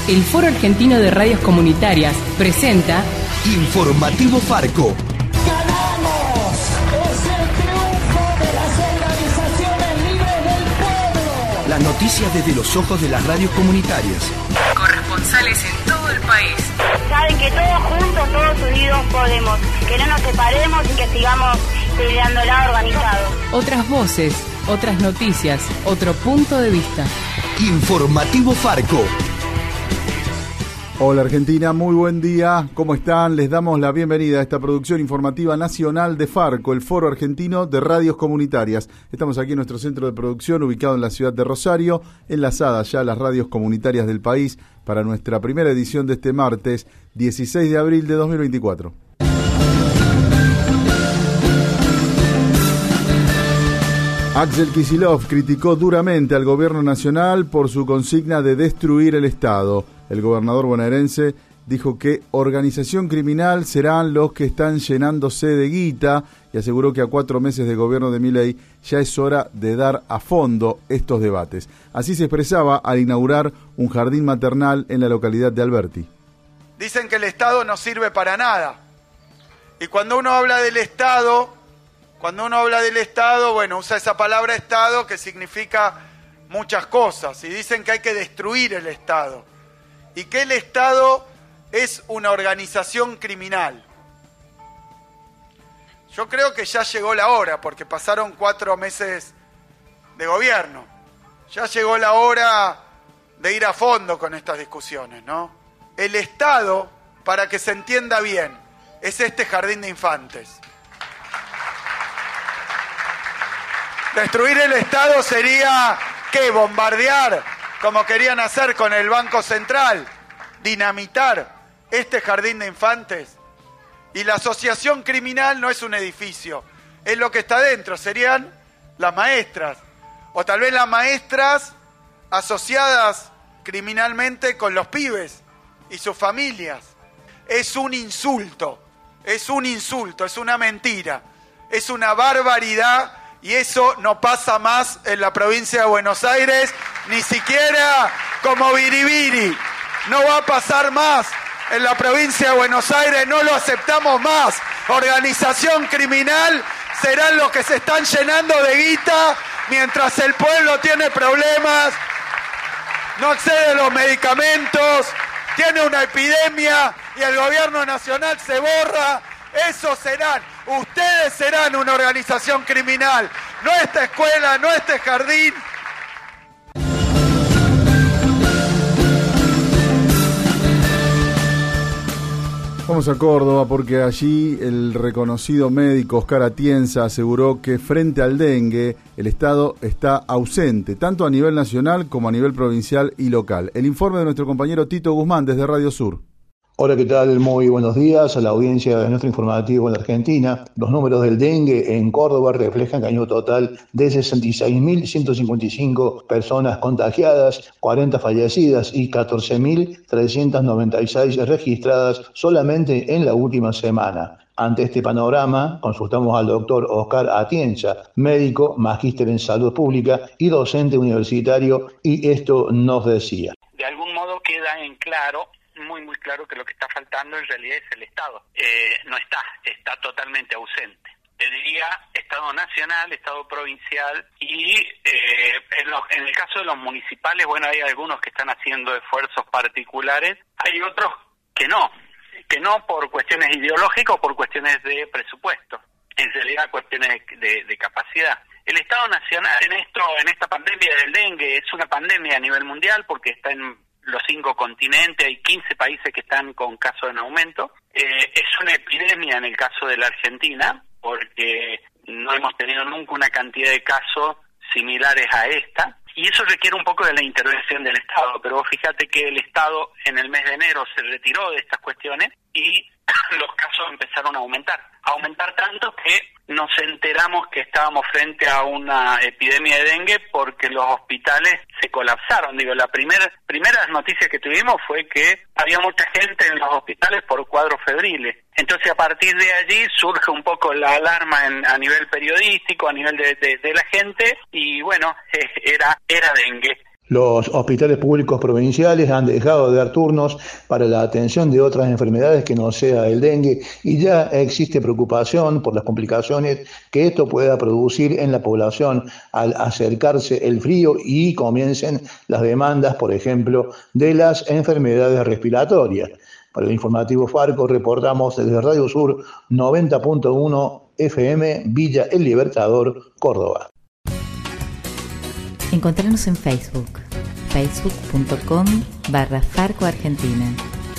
El Foro Argentino de Radios Comunitarias presenta Informativo Farco. ¡Ganamos! ¡Es el triunfo de las organizaciones libres del pueblo! Las noticias desde los ojos de las radios comunitarias. Corresponsales en todo el país. Saben que todos juntos, todos unidos podemos. Que no nos separemos y que sigamos peleándola organizados. Otras voces, otras noticias, otro punto de vista. Informativo Farco. Hola Argentina, muy buen día, ¿cómo están? Les damos la bienvenida a esta producción informativa nacional de Farco, el Foro Argentino de Radios Comunitarias. Estamos aquí en nuestro centro de producción, ubicado en la ciudad de Rosario, enlazadas ya a las radios comunitarias del país para nuestra primera edición de este martes, 16 de abril de 2024. Axel Kicillof criticó duramente al gobierno nacional por su consigna de destruir el Estado. El gobernador bonaerense dijo que organización criminal serán los que están llenándose de guita y aseguró que a 4 meses de gobierno de Milei ya es hora de dar a fondo estos debates. Así se expresaba al inaugurar un jardín maternal en la localidad de Alberti. Dicen que el Estado no sirve para nada. Y cuando uno habla del Estado, bueno, usa esa palabra Estado que significa muchas cosas. Y dicen que hay que destruir el Estado. Y que el Estado es una organización criminal. Yo creo que ya llegó la hora, porque pasaron 4 meses de gobierno. Ya llegó la hora de ir a fondo con estas discusiones, ¿no? El Estado, para que se entienda bien, es este jardín de infantes. Destruir el Estado sería, ¿qué? Bombardear, como querían hacer con el Banco Central, dinamitar este jardín de infantes. Y la asociación criminal no es un edificio, es lo que está dentro, serían las maestras, o tal vez las maestras asociadas criminalmente con los pibes y sus familias. Es un insulto, es una mentira, es una barbaridad. Y eso no pasa más en la provincia de Buenos Aires, ni siquiera como biribiri. No va a pasar más en la provincia de Buenos Aires, no lo aceptamos más. Organización criminal serán los que se están llenando de guita mientras el pueblo tiene problemas, no accede a los medicamentos, tiene una epidemia y el gobierno nacional se borra. Esos serán, ustedes serán una organización criminal, no esta escuela, no este jardín. Vamos a Córdoba porque allí el reconocido médico Oscar Atienza aseguró que frente al dengue el Estado está ausente, tanto a nivel nacional como a nivel provincial y local. El informe de nuestro compañero Tito Guzmán desde Radio Sur. Hola, ¿qué tal? Muy buenos días a la audiencia de nuestro informativo en la Argentina. Los números del dengue en Córdoba reflejan que hay un total de 66.155 personas contagiadas, 40 fallecidas y 14.396 registradas solamente en la última semana. Ante este panorama, consultamos al doctor Oscar Atienza, médico, magíster en salud pública y docente universitario, y esto nos decía. De algún modo queda en claro, muy claro, que lo que está faltando en realidad es el Estado. No está totalmente ausente. Te diría Estado nacional, Estado provincial y en el caso de los municipales, bueno, hay algunos que están haciendo esfuerzos particulares, hay otros que no por cuestiones ideológicas o por cuestiones de presupuesto, en realidad cuestiones de capacidad. El Estado nacional en esta pandemia del dengue es una pandemia a nivel mundial porque está en los 5 continentes, hay 15 países que están con casos en aumento. Es una epidemia en el caso de la Argentina, porque no hemos tenido nunca una cantidad de casos similares a esta, y eso requiere un poco de la intervención del Estado, pero vos fíjate que el Estado en el mes de enero se retiró de estas cuestiones y los casos empezaron a aumentar tanto que nos enteramos que estábamos frente a una epidemia de dengue porque los hospitales se colapsaron. La primera noticia que tuvimos fue que había mucha gente en los hospitales por cuadros febriles. Entonces a partir de allí surge un poco la alarma a nivel periodístico, a nivel de la gente, y bueno, era dengue. Los hospitales públicos provinciales han dejado de dar turnos para la atención de otras enfermedades que no sea el dengue y ya existe preocupación por las complicaciones que esto pueda producir en la población al acercarse el frío y comiencen las demandas, por ejemplo, de las enfermedades respiratorias. Para el informativo Farco reportamos desde Radio Sur 90.1 FM Villa El Libertador, Córdoba. Encontrarnos en Facebook, facebook.com/Farco Argentina.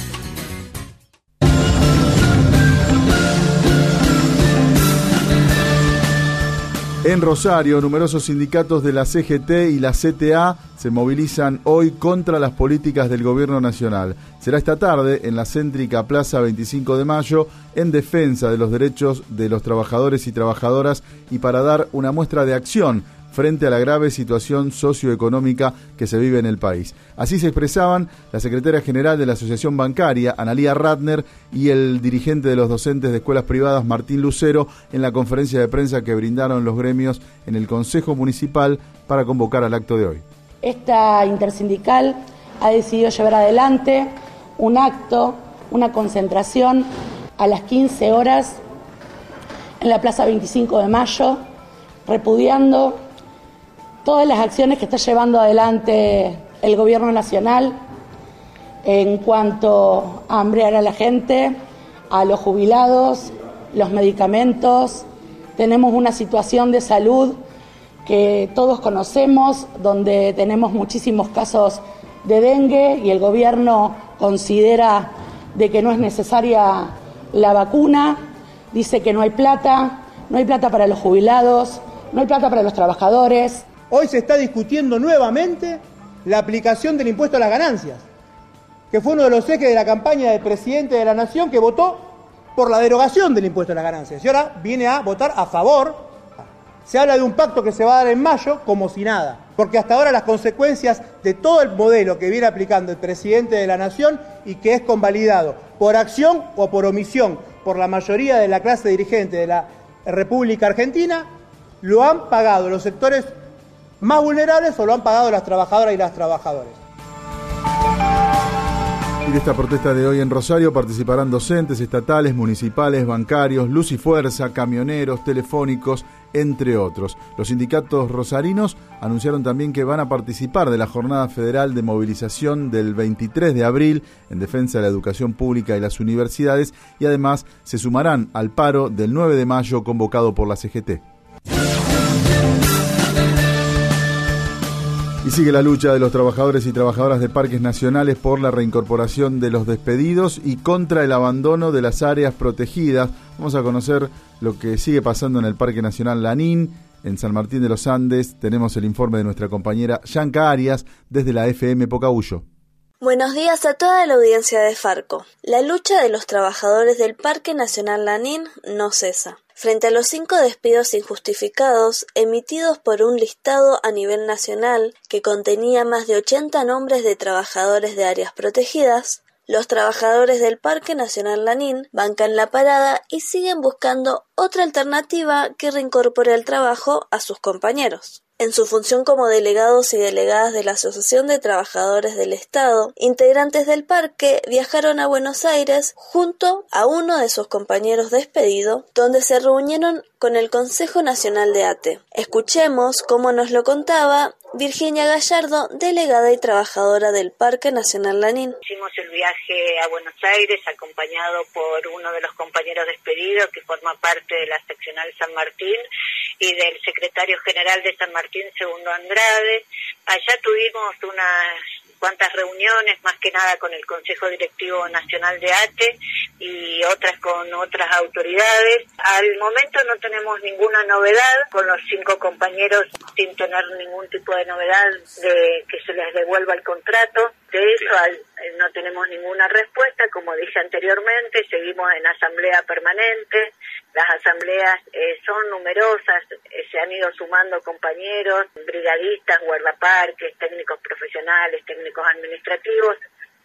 En Rosario, numerosos sindicatos de la CGT y la CTA se movilizan hoy contra las políticas del gobierno nacional. Será esta tarde en la céntrica Plaza 25 de Mayo en defensa de los derechos de los trabajadores y trabajadoras y para dar una muestra de acción frente a la grave situación socioeconómica que se vive en el país. Así se expresaban la secretaria general de la Asociación Bancaria, Analía Ratner, y el dirigente de los docentes de escuelas privadas, Martín Lucero, en la conferencia de prensa que brindaron los gremios en el Consejo Municipal para convocar al acto de hoy. Esta intersindical ha decidido llevar adelante un acto, una concentración a las 15 horas en la Plaza 25 de Mayo, repudiando todas las acciones que está llevando adelante el gobierno nacional en cuanto a hambrear a la gente, a los jubilados, los medicamentos. Tenemos una situación de salud que todos conocemos, donde tenemos muchísimos casos de dengue y el gobierno considera de que no es necesaria la vacuna, dice que no hay plata para los jubilados, no hay plata para los trabajadores. Hoy se está discutiendo nuevamente la aplicación del impuesto a las ganancias, que fue uno de los ejes de la campaña del presidente de la Nación, que votó por la derogación del impuesto a las ganancias. Y ahora viene a votar a favor. Se habla de un pacto que se va a dar en mayo como si nada, porque hasta ahora las consecuencias de todo el modelo que viene aplicando el presidente de la Nación y que es convalidado por acción o por omisión por la mayoría de la clase dirigente de la República Argentina, lo han pagado los sectores más vulnerables o lo han pagado las trabajadoras y las trabajadores. Y de esta protesta de hoy en Rosario participarán docentes estatales, municipales, bancarios, Luz y Fuerza, camioneros, telefónicos, entre otros. Los sindicatos rosarinos anunciaron también que van a participar de la Jornada Federal de Movilización del 23 de abril en defensa de la educación pública y las universidades y además se sumarán al paro del 9 de mayo convocado por la CGT. Y sigue la lucha de los trabajadores y trabajadoras de parques nacionales por la reincorporación de los despedidos y contra el abandono de las áreas protegidas. Vamos a conocer lo que sigue pasando en el Parque Nacional Lanín, en San Martín de los Andes. Tenemos el informe de nuestra compañera Yanka Arias desde la FM Pocahuyo. Buenos días a toda la audiencia de Farco. La lucha de los trabajadores del Parque Nacional Lanín no cesa. Frente a los 5 despidos injustificados emitidos por un listado a nivel nacional que contenía más de 80 nombres de trabajadores de áreas protegidas, los trabajadores del Parque Nacional Lanín bancan la parada y siguen buscando otra alternativa que reincorpore al trabajo a sus compañeros. En su función como delegados y delegadas de la Asociación de Trabajadores del Estado, integrantes del parque viajaron a Buenos Aires junto a uno de sus compañeros despedido, donde se reunieron con el Consejo Nacional de ATE. Escuchemos cómo nos lo contaba Virginia Gallardo, delegada y trabajadora del Parque Nacional Lanín. Hicimos el viaje a Buenos Aires acompañado por uno de los compañeros despedidos que forma parte de la seccional San Martín y del secretario general de San Martín, Segundo Andrade. Allá tuvimos unas cuantas reuniones, más que nada con el Consejo Directivo Nacional de ATE y otras con otras autoridades. Al momento no tenemos ninguna novedad con los 5 compañeros, sin tener ningún tipo de novedad de que se les devuelva el contrato. De eso no tenemos ninguna respuesta, como dije anteriormente, seguimos en asamblea permanente. Las asambleas son numerosas, se han ido sumando compañeros, brigadistas, guardaparques, técnicos profesionales, técnicos administrativos.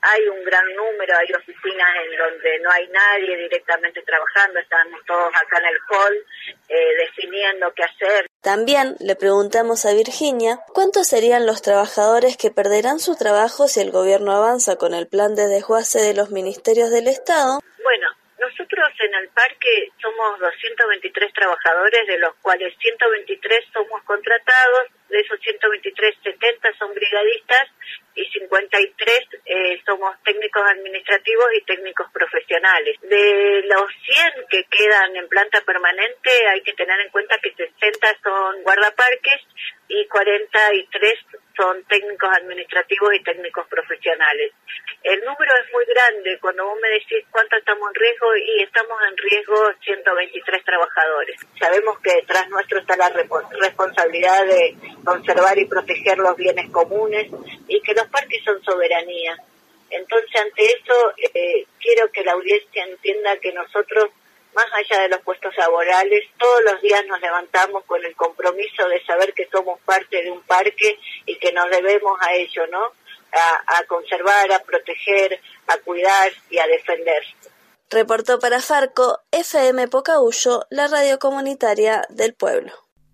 hay un gran número, hay oficinas en donde no hay nadie directamente trabajando, estamos todos acá en el hall definiendo qué hacer. También le preguntamos a Virginia cuántos serían los trabajadores que perderán su trabajo si el gobierno avanza con el plan de desguace de los ministerios del Estado. Bueno, nosotros en el parque somos 223 trabajadores, de los cuales 123 somos contratados, de esos 123, 70 son brigadistas y 53 somos técnicos administrativos y técnicos profesionales. De los 100 que quedan en planta permanente hay que tener en cuenta que 60 son guardaparques y 43 son técnicos administrativos y técnicos profesionales. El número es muy grande. Cuando vos me decís cuánto estamos en riesgo, y estamos en riesgo 123 trabajadores. Sabemos que detrás nuestro está la responsabilidad de conservar y proteger los bienes comunes y que los parques son soberanía. Entonces, ante eso, quiero que la audiencia entienda que nosotros, más allá de los puestos laborales, todos los días nos levantamos con el compromiso de saber que somos parte de un parque y que nos debemos a ello, ¿no? A conservar, a proteger, a cuidar y a defender. Reportó para Farco, FM Pocahuyo, la radio comunitaria del pueblo.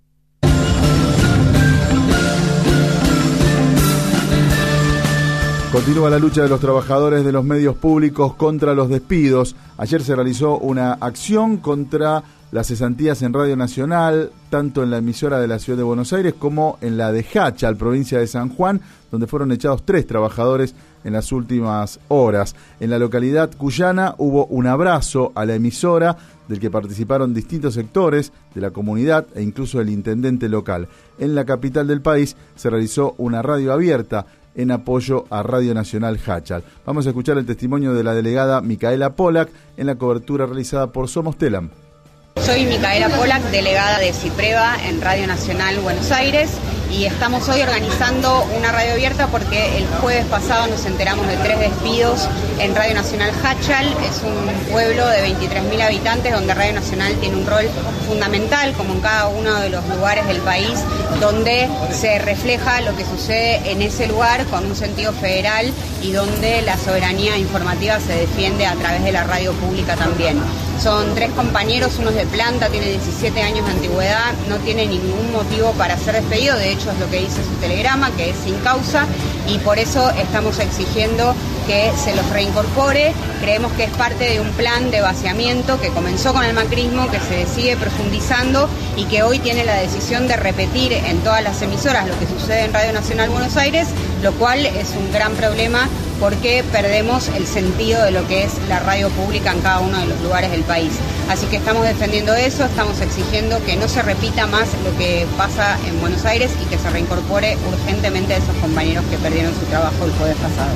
Continúa la lucha de los trabajadores de los medios públicos contra los despidos. Ayer se realizó una acción contra las cesantías en Radio Nacional, tanto en la emisora de la Ciudad de Buenos Aires como en la de Jáchal, provincia de San Juan, donde fueron echados 3 trabajadores en las últimas horas. En la localidad cuyana hubo un abrazo a la emisora, del que participaron distintos sectores de la comunidad e incluso el intendente local. En la capital del país se realizó una radio abierta en apoyo a Radio Nacional Jáchal. Vamos a escuchar el testimonio de la delegada Micaela Polak en la cobertura realizada por Somos Telam. Soy Micaela Polak, delegada de CIPREVA en Radio Nacional Buenos Aires, y estamos hoy organizando una radio abierta porque el jueves pasado nos enteramos de 3 despidos en Radio Nacional Jáchal. Es un pueblo de 23.000 habitantes donde Radio Nacional tiene un rol fundamental, como en cada uno de los lugares del país, donde se refleja lo que sucede en ese lugar con un sentido federal y donde la soberanía informativa se defiende a través de la radio pública también. Son 3 compañeros, uno es de planta, tiene 17 años de antigüedad, no tiene ningún motivo para ser despedido, de hecho es lo que dice su telegrama, que es sin causa, y por eso estamos exigiendo que se los reincorpore. Creemos que es parte de un plan de vaciamiento que comenzó con el macrismo, que se sigue profundizando y que hoy tiene la decisión de repetir en todas las emisoras lo que sucede en Radio Nacional Buenos Aires, lo cual es un gran problema porque perdemos el sentido de lo que es la radio pública en cada uno de los lugares del país. Así que estamos defendiendo eso, estamos exigiendo que no se repita más lo que pasa en Buenos Aires y que se reincorpore urgentemente a esos compañeros que perdieron su trabajo el jueves pasado.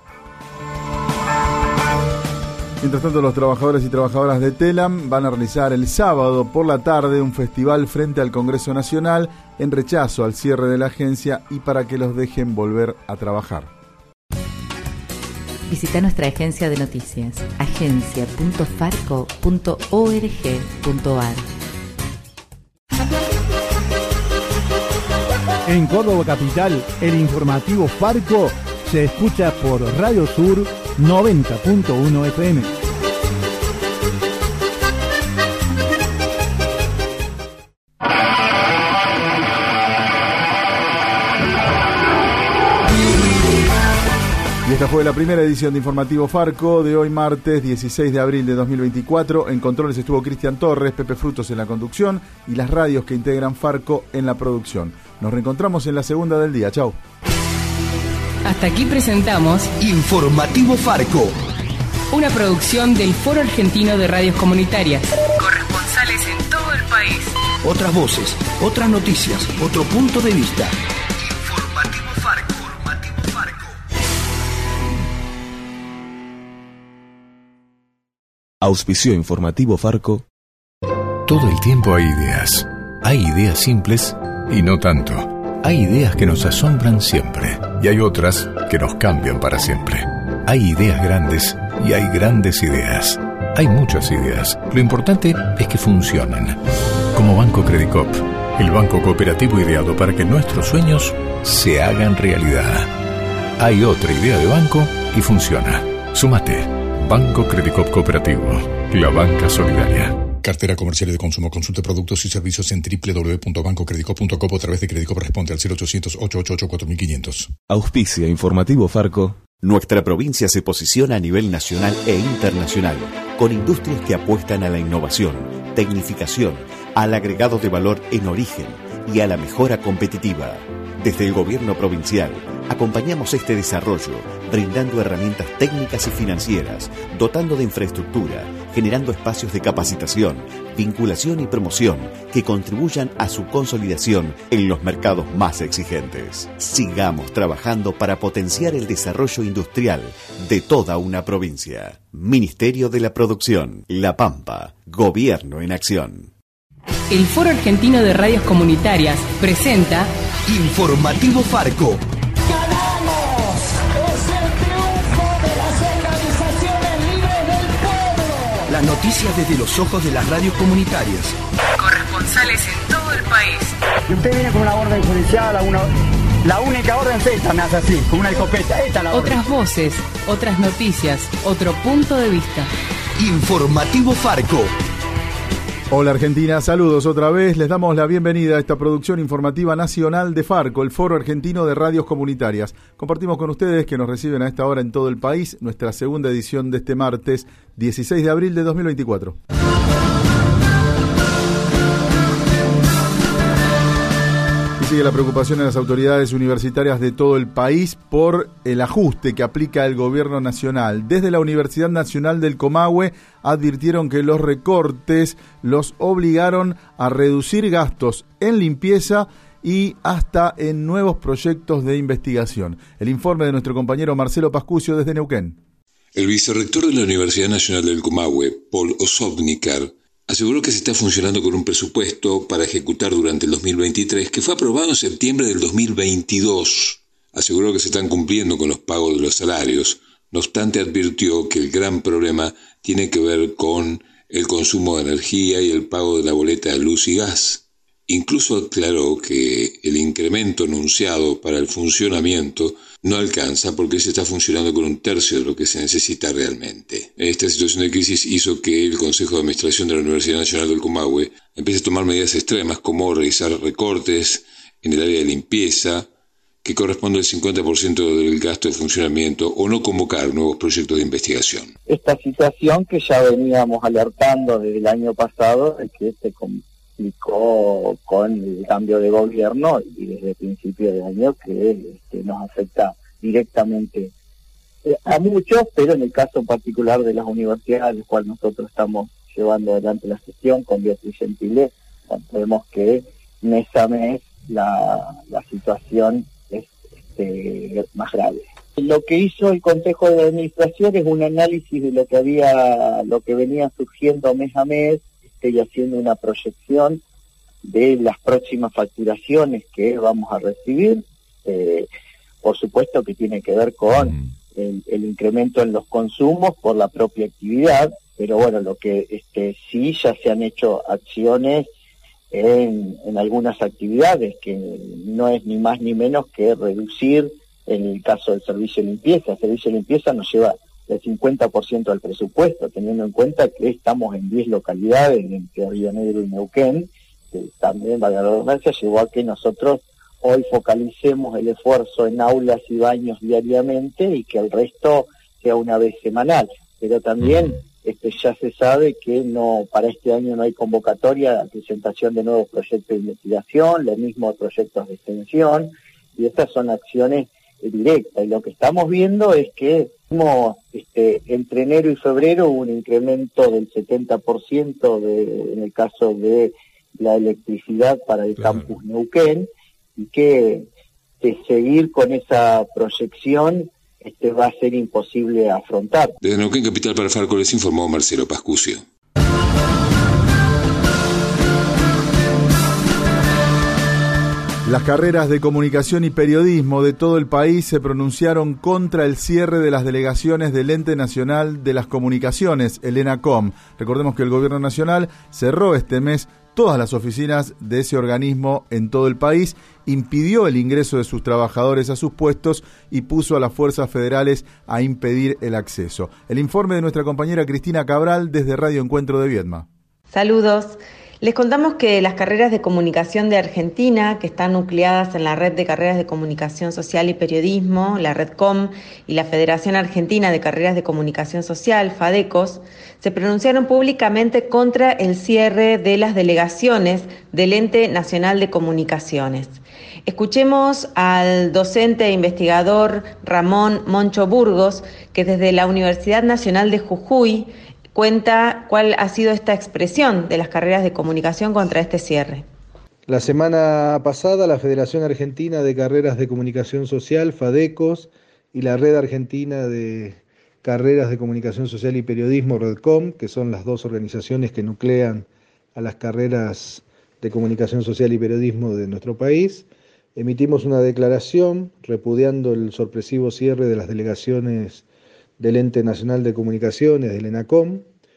Mientras tanto, los trabajadores y trabajadoras de Telam van a realizar el sábado por la tarde un festival frente al Congreso Nacional en rechazo al cierre de la agencia y para que los dejen volver a trabajar. Visita nuestra agencia de noticias, agencia.farco.org.ar. En Córdoba Capital, el informativo Farco se escucha por Radio Sur 90.1 FM. Y esta fue la primera edición de Informativo Farco de hoy martes 16 de abril de 2024. En controles estuvo Cristian Torres, Pepe Frutos en la conducción y las radios que integran Farco en la producción. Nos reencontramos en la segunda del día. Chau. Hasta aquí presentamos Informativo Farco, una producción del Foro Argentino de Radios Comunitarias. Corresponsales en todo el país. Otras voces, otras noticias, otro punto de vista. Informativo Farco. Auspició Informativo Farco. Todo el tiempo hay ideas. Hay ideas simples y no tanto. Hay ideas que nos asombran siempre y hay otras que nos cambian para siempre. Hay ideas grandes y hay grandes ideas. Hay muchas ideas. Lo importante es que funcionen. Como Banco Credicop, el banco cooperativo ideado para que nuestros sueños se hagan realidad. hay otra idea de banco y funciona. Súmate. Banco Credicop Cooperativo. La banca solidaria. Cartera comercial y de consumo. Consulte productos y servicios en www.bancocredicop.com o a través de Credicop. Responde al 0800-888-4500. Auspicia Informativo Farco. Nuestra provincia se posiciona a nivel nacional e internacional, con industrias que apuestan a la innovación, tecnificación, al agregado de valor en origen y a la mejora competitiva. Desde el gobierno provincial, acompañamos este desarrollo, brindando herramientas técnicas y financieras, dotando de infraestructura, generando espacios de capacitación, vinculación y promoción que contribuyan a su consolidación en los mercados más exigentes. Sigamos trabajando para potenciar el desarrollo industrial de toda una provincia. Ministerio de la Producción, La Pampa, Gobierno en Acción. El Foro Argentino de Radios Comunitarias presenta Informativo Farco. ¡Ganamos! ¡Es el triunfo de las organizaciones libres del pueblo! Las noticias desde los ojos de las radios comunitarias. Corresponsales en todo el país. Y usted viene con una orden judicial, la única orden es esta, me hace así, con una escopeta. Esta es la orden. Otras voces, otras noticias, otro punto de vista. Informativo Farco. Hola Argentina, saludos otra vez. Les damos la bienvenida a esta producción informativa nacional de Farco, el Foro Argentino de Radios Comunitarias. Compartimos con ustedes, que nos reciben a esta hora en todo el país, nuestra segunda edición de este martes 16 de abril de 2024. Sigue la preocupación de las autoridades universitarias de todo el país por el ajuste que aplica el gobierno nacional. Desde la Universidad Nacional del Comahue advirtieron que los recortes los obligaron a reducir gastos en limpieza y hasta en nuevos proyectos de investigación. El informe de nuestro compañero Marcelo Pascucio desde Neuquén. El vicerrector de la Universidad Nacional del Comahue, Paul Osobnikar, aseguró que se está funcionando con un presupuesto para ejecutar durante el 2023 que fue aprobado en septiembre del 2022. Aseguró que se están cumpliendo con los pagos de los salarios. No obstante, advirtió que el gran problema tiene que ver con el consumo de energía y el pago de la boleta de luz y gas. Incluso aclaró que el incremento anunciado para el funcionamiento no alcanza porque se está funcionando con 1/3 de lo que se necesita realmente. Esta situación de crisis hizo que el Consejo de Administración de la Universidad Nacional del Comahue empiece a tomar medidas extremas como realizar recortes en el área de limpieza, que corresponde al 50% del gasto de funcionamiento, o no convocar nuevos proyectos de investigación. Esta situación que ya veníamos alertando desde el año pasado, es que se complicó con el cambio de gobierno y desde el principio de año, que nos afecta directamente a muchos, pero en el caso particular de las universidades, al cual nosotros estamos llevando adelante la gestión con Beatriz Gentile, vemos que mes a mes la situación es más grave. Lo que hizo el Consejo de Administración es un análisis de lo que venía surgiendo mes a mes, y haciendo una proyección de las próximas facturaciones que vamos a recibir. Por supuesto que tiene que ver con el incremento en los consumos por la propia actividad, pero bueno, lo que sí ya se han hecho acciones en algunas actividades, que no es ni más ni menos que reducir, en el caso del servicio de limpieza. El servicio de limpieza nos lleva el 50% del presupuesto, teniendo en cuenta que estamos en 10 localidades, entre Río Negro y Neuquén, que también, valga la redundancia, llevó a que nosotros hoy focalicemos el esfuerzo en aulas y baños diariamente y que el resto sea una vez semanal. Pero también ya se sabe que para este año no hay convocatoria a presentación de nuevos proyectos de investigación, lo mismo proyectos de extensión, y estas son acciones directas. Y lo que estamos viendo es que entre enero y febrero hubo un incremento del 70% en el caso de la electricidad para el campus Neuquén, y que seguir con esa proyección va a ser imposible afrontar. Desde Neuquén Capital para Farco les informó Marcelo Pascucio. Las carreras de comunicación y periodismo de todo el país se pronunciaron contra el cierre de las delegaciones del Ente Nacional de las Comunicaciones, el ENACOM. Recordemos que el Gobierno Nacional cerró este mes todas las oficinas de ese organismo en todo el país, impidió el ingreso de sus trabajadores a sus puestos y puso a las fuerzas federales a impedir el acceso. El informe de nuestra compañera Cristina Cabral desde Radio Encuentro de Viedma. Saludos. Les contamos que las carreras de comunicación de Argentina, que están nucleadas en la Red de Carreras de Comunicación Social y Periodismo, la RedCom, y la Federación Argentina de Carreras de Comunicación Social, FADECOS, se pronunciaron públicamente contra el cierre de las delegaciones del Ente Nacional de Comunicaciones. Escuchemos al docente e investigador Ramón Moncho Burgos, que desde la Universidad Nacional de Jujuy cuenta cuál ha sido esta expresión de las carreras de comunicación contra este cierre. La semana pasada, la Federación Argentina de Carreras de Comunicación Social, FADECOS, y la Red Argentina de Carreras de Comunicación Social y Periodismo, RedCom, que son las dos organizaciones que nuclean a las carreras de comunicación social y periodismo de nuestro país, emitimos una declaración repudiando el sorpresivo cierre de las delegaciones del Ente Nacional de Comunicaciones, del ENACOM,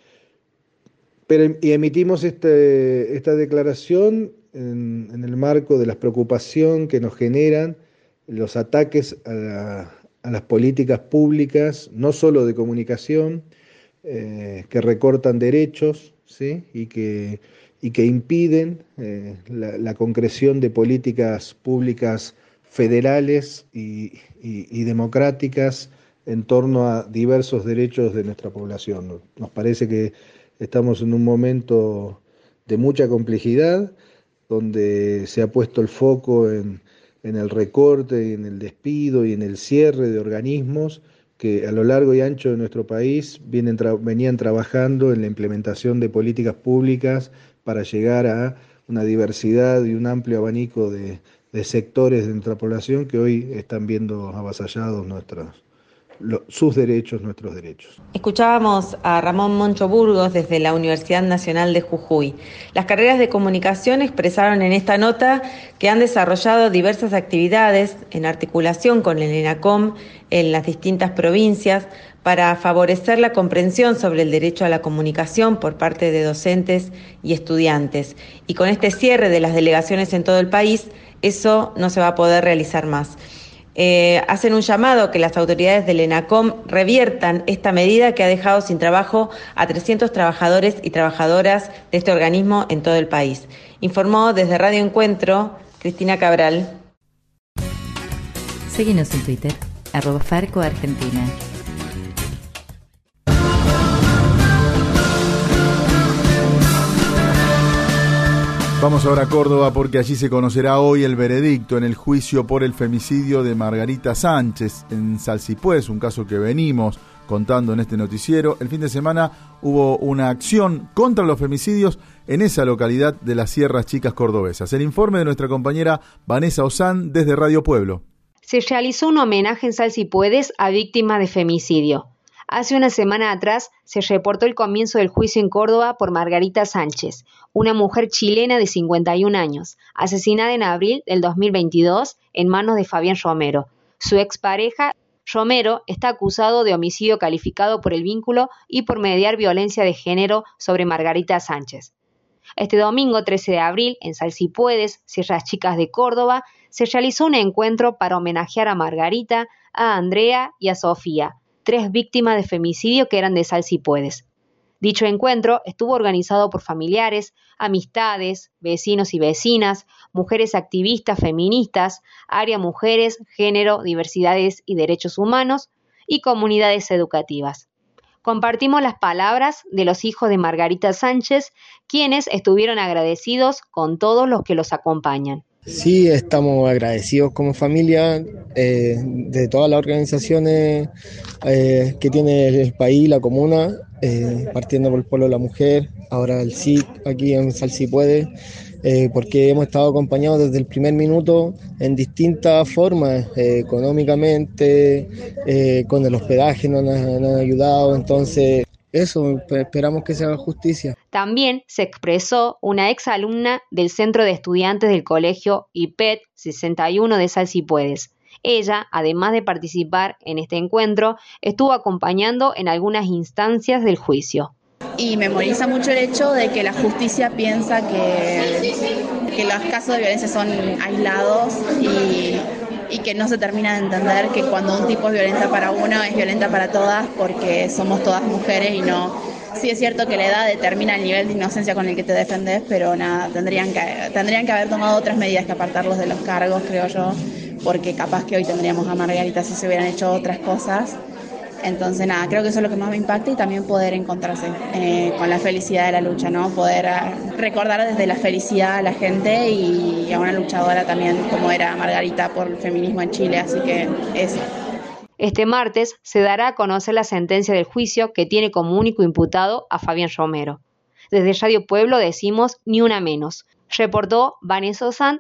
y emitimos esta declaración en el marco de la preocupación que nos generan los ataques a las políticas públicas, no solo de comunicación, que recortan derechos, ¿sí? y que impiden la concreción de políticas públicas federales y democráticas en torno a diversos derechos de nuestra población. Nos parece que estamos en un momento de mucha complejidad, donde se ha puesto el foco en el recorte, en el despido y en el cierre de organismos que a lo largo y ancho de nuestro país venían trabajando en la implementación de políticas públicas para llegar a una diversidad y un amplio abanico de sectores de nuestra población que hoy están viendo avasallados sus derechos, nuestros derechos. Escuchábamos a Ramón Moncho Burgos desde la Universidad Nacional de Jujuy. Las carreras de comunicación expresaron en esta nota que han desarrollado diversas actividades en articulación con el ENACOM en las distintas provincias para favorecer la comprensión sobre el derecho a la comunicación por parte de docentes y estudiantes. Y con este cierre de las delegaciones en todo el país, eso no se va a poder realizar más. Hacen un llamado a que las autoridades del ENACOM reviertan esta medida que ha dejado sin trabajo a 300 trabajadores y trabajadoras de este organismo en todo el país. Informó desde Radio Encuentro Cristina Cabral. Seguinos en Twitter, @FarcoArgentina. Vamos ahora a Córdoba porque allí se conocerá hoy el veredicto en el juicio por el femicidio de Margarita Sánchez en Salsipués, un caso que venimos contando en este noticiero. El fin de semana hubo una acción contra los femicidios en esa localidad de las Sierras Chicas cordobesas. El informe de nuestra compañera Vanessa Ozán desde Radio Pueblo. Se realizó un homenaje en Salsipuedes a víctimas de femicidio. Hace una semana atrás se reportó el comienzo del juicio en Córdoba por Margarita Sánchez, una mujer chilena de 51 años, asesinada en abril del 2022 en manos de Fabián Romero. Su expareja, Romero, está acusado de homicidio calificado por el vínculo y por mediar violencia de género sobre Margarita Sánchez. Este domingo 13 de abril, en Salsipuedes, Sierras Chicas de Córdoba, se realizó un encuentro para homenajear a Margarita, a Andrea y a Sofía, 3 víctimas de femicidio que eran de Salsipuedes. Dicho encuentro estuvo organizado por familiares, amistades, vecinos y vecinas, mujeres activistas feministas, área mujeres, género, diversidades y derechos humanos y comunidades educativas. Compartimos las palabras de los hijos de Margarita Sánchez, quienes estuvieron agradecidos con todos los que los acompañan. Sí, estamos agradecidos como familia de todas las organizaciones que tiene el país, la comuna, partiendo por el Pueblo de la Mujer, ahora el CIC aquí en Salsipuedes, porque hemos estado acompañados desde el primer minuto en distintas formas, económicamente, con el hospedaje nos han ayudado, entonces eso, esperamos que se haga justicia. También se expresó una exalumna del Centro de Estudiantes del Colegio IPET 61 de Salsipuedes. Ella, además de participar en este encuentro, estuvo acompañando en algunas instancias del juicio. y me molesta mucho el hecho de que la justicia piensa que los casos de violencia son aislados y que no se termina de entender que cuando un tipo es violenta para uno, es violenta para todas, porque somos todas mujeres y no. Sí es cierto que la edad determina el nivel de inocencia con el que te defendés, pero nada, tendrían que haber tomado otras medidas que apartarlos de los cargos, creo yo, porque capaz que hoy tendríamos a Margarita si se hubieran hecho otras cosas. Entonces nada, creo que eso es lo que más me impacta, y también poder encontrarse con la felicidad de la lucha, ¿no? Poder recordar desde la felicidad a la gente y a una luchadora también como era Margarita por el feminismo en Chile, así que eso. Este martes se dará a conocer la sentencia del juicio que tiene como único imputado a Fabián Romero. Desde Radio Pueblo decimos ni una menos. Reportó Vanessa Ozan.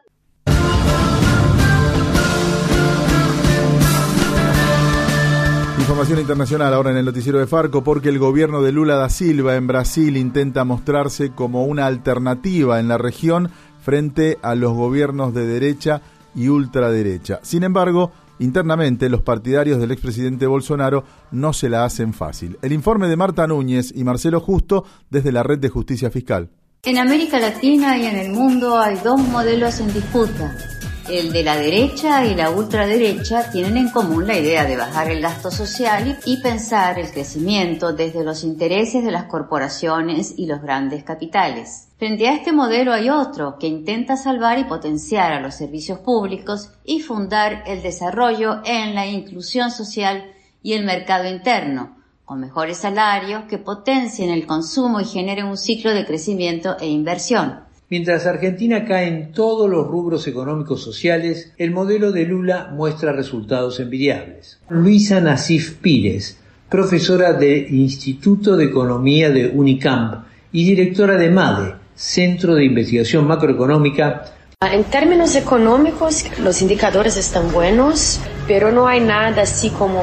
Información internacional ahora en el noticiero de Farco, porque el gobierno de Lula da Silva en Brasil intenta mostrarse como una alternativa en la región frente a los gobiernos de derecha y ultraderecha. Sin embargo, internamente los partidarios del expresidente Bolsonaro no se la hacen fácil. El informe de Marta Núñez y Marcelo Justo desde la Red de Justicia Fiscal. En América Latina y en el mundo hay dos modelos en disputa. El de la derecha y la ultraderecha tienen en común la idea de bajar el gasto social y pensar el crecimiento desde los intereses de las corporaciones y los grandes capitales. Frente a este modelo hay otro que intenta salvar y potenciar a los servicios públicos y fundar el desarrollo en la inclusión social y el mercado interno, con mejores salarios que potencien el consumo y generen un ciclo de crecimiento e inversión. Mientras Argentina cae en todos los rubros económicos sociales, el modelo de Lula muestra resultados envidiables. Luisa Nassif Pires, profesora del Instituto de Economía de Unicamp y directora de MADE, Centro de Investigación Macroeconómica. En términos económicos, los indicadores están buenos, pero no hay nada así como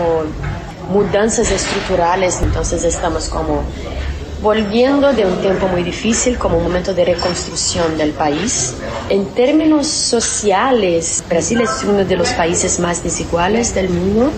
mudanzas estructurales, entonces estamos como volviendo de un tiempo muy difícil, como un momento de reconstrucción del país. En términos sociales, Brasil es uno de los países más desiguales del mundo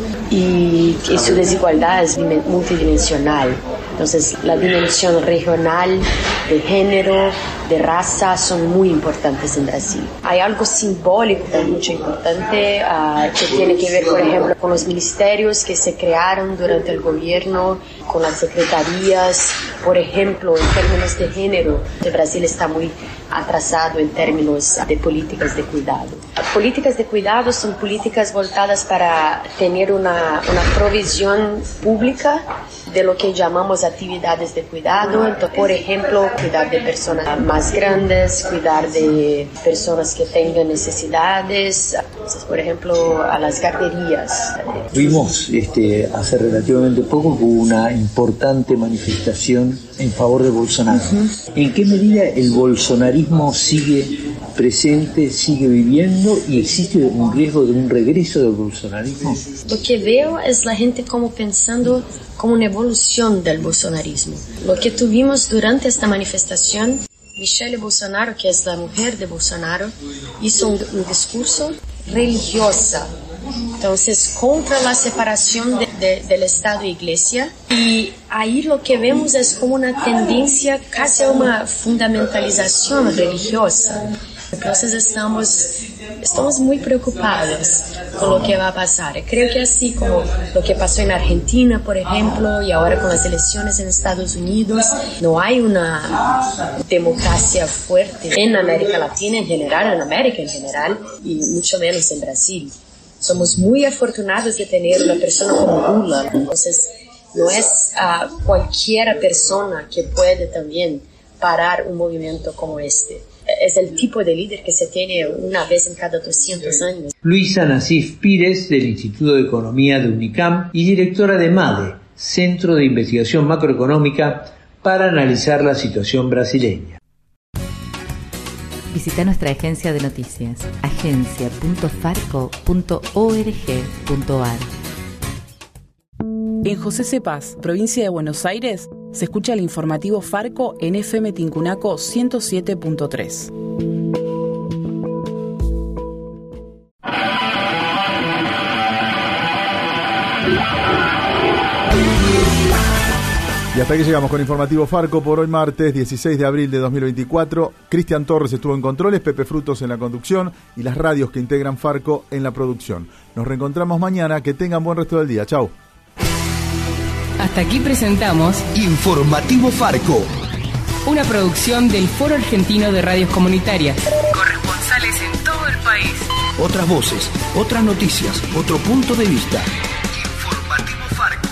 y su desigualdad es multidimensional. Entonces, la dimensión regional, de género, de raza, son muy importantes en Brasil. Hay algo simbólico mucho importante que tiene que ver, por ejemplo, con los ministerios que se crearon durante el gobierno, con las secretarías. Por ejemplo, en términos de género, Brasil está muy atrasado en términos de políticas de cuidado. Políticas de cuidado son políticas voltadas para tener una provisión pública de lo que llamamos actividades de cuidado. Entonces, por ejemplo, cuidar de personas más grandes, cuidar de personas que tengan necesidades. Entonces, por ejemplo, a las guarderías. Vimos hace relativamente poco que hubo una importante manifestación en favor de Bolsonaro. ¿En qué medida el bolsonarismo sigue presente, sigue viviendo y existe un riesgo de un regreso del bolsonarismo? Lo que veo es la gente como pensando como una evolución del bolsonarismo. Lo que tuvimos durante esta manifestación, Michelle Bolsonaro, que es la mujer de Bolsonaro, hizo un discurso religioso, entonces contra la separación del Estado e Iglesia, y ahí lo que vemos es como una tendencia casi a una fundamentalización religiosa. Entonces estamos muy preocupados con lo que va a pasar. Creo que así como lo que pasó en Argentina, por ejemplo, y ahora con las elecciones en Estados Unidos, no hay una democracia fuerte en América Latina en general, en América en general, y mucho menos en Brasil. Somos muy afortunados de tener una persona como Lula, entonces no es cualquier persona que puede también parar un movimiento como este. Es el tipo de líder que se tiene una vez en cada 200 años. Luisa Nassif Pires, del Instituto de Economía de Unicamp y directora de MADE, Centro de Investigación Macroeconómica, para analizar la situación brasileña. Visita nuestra agencia de noticias, agencia.farco.org.ar. En José Cepaz, provincia de Buenos Aires, se escucha el informativo Farco en FM Tincunaco 107.3. Y hasta aquí llegamos con Informativo Farco por hoy martes 16 de abril de 2024. Cristian Torres estuvo en controles, Pepe Frutos en la conducción y las radios que integran Farco en la producción. Nos reencontramos mañana, que tengan buen resto del día. Chau. Hasta aquí presentamos Informativo Farco, una producción del Foro Argentino de Radios Comunitarias. Corresponsales en todo el país. Otras voces, otras noticias, otro punto de vista. Informativo Farco.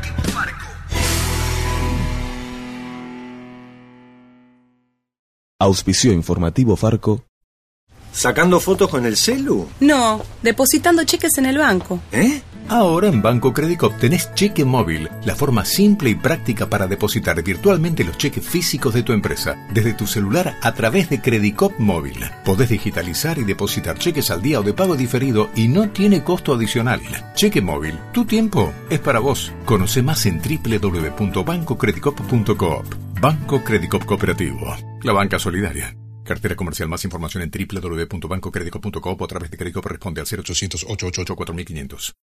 Auspició Informativo Farco. ¿Sacando fotos con el celu? No, depositando cheques en el banco. Ahora en Banco Credicop tenés cheque móvil, la forma simple y práctica para depositar virtualmente los cheques físicos de tu empresa, desde tu celular a través de Credicop Móvil. Podés digitalizar y depositar cheques al día o de pago diferido y no tiene costo adicional. Cheque móvil, tu tiempo es para vos. Conoce más en www.bancocredicop.coop. Banco Credicop Cooperativo, la banca solidaria. Cartera comercial. Más información en www.bancocredicop.coop o a través de Credicop. Responde al 0800 888 4500.